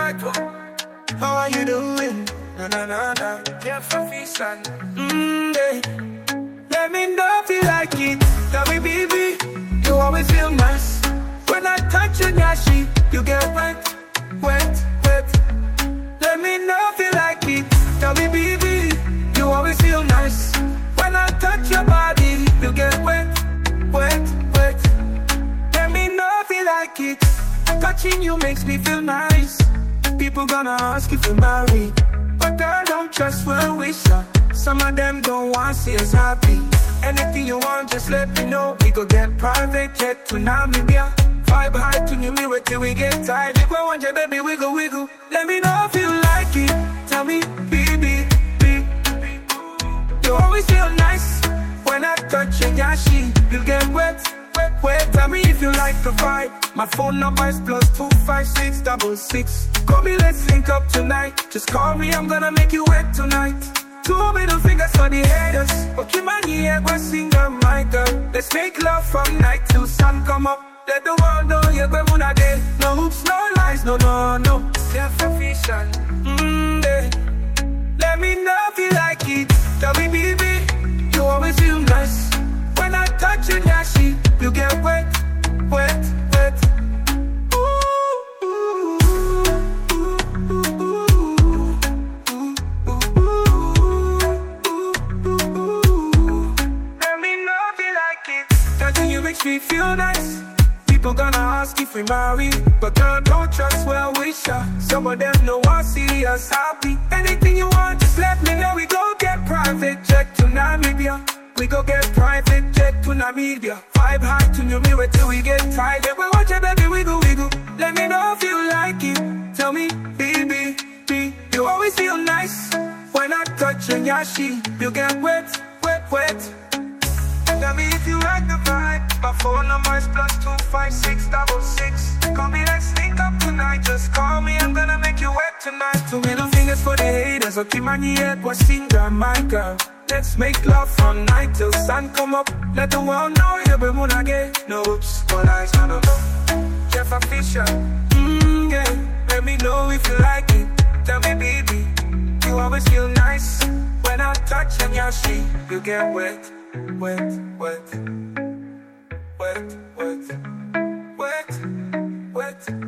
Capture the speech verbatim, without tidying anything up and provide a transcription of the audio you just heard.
alright. How are you doing? Na na na na. Jeff Fisher. Mmm, yeah. Let me know if you like it. Tell me, baby, you always feel nice. When I touch your yashi, you get wet, wet, wet. Let me know if you like it. Tell me, baby, you always feel nice. When I touch your body, you get wet, wet, wet. Let me know if you like it. Touching you makes me feel nice. People gonna ask if you're married, but I don't trust well wisher. Some of them don't want to see us happy. Anything you want, just let me know. We go get private jet to Namibia. Vibe high to New Mirror till we get tired. If I want you, baby, wiggle, wiggle. Let me know if you like it. Tell me, baby, baby. You always feel nice. When I touch your yashi, you get wet, wet, wet. Tell me if you like the vibe. My phone number is plus two five six double six. Call me, let's link up tonight. Just call me, I'm gonna make you wet tonight. Two middle fingers for the haters. Okay, man, yeah, go sing on my girl. Let's make love from night till sun come up. Let the world know you're going to day. No hoops, no lies, no, no, no. Self-sufficient. Mmm, yeah. Let me know if you like it. Tell me, baby, you always feel nice. When I touch your yashi, you get wet, wet, wet. Makes me feel nice. People gonna ask if we married, but girl, don't trust well wisher. Some of them know I see us happy. Anything you want, just let me know. We go get private jet to Namibia. We go get private jet to Namibia. Vibe high to New Mirror till we get tired. If we watch it, baby, wiggle, wiggle. Let me know if you like it. Tell me, baby, baby, you always feel nice. When I touch your yashi, you get wet, wet, wet. Tell me if you like the vibe. My phone number is plus two five six double six. Call me, let's link up tonight. Just call me, I'm gonna make you wet tonight. Two middle fingers for the haters. Okay, man, yeah, what's singer, my girl. Let's make love from night till sun come up. Let the world know you're the moon again. No oops, no lies, no, no, no. Jeff Fisher. Mmm, yeah. Let me know if you like it. Tell me, baby, you always feel nice. When I touch on your sheet, you get wet. Wet, wet, wet, wet, wet, wet.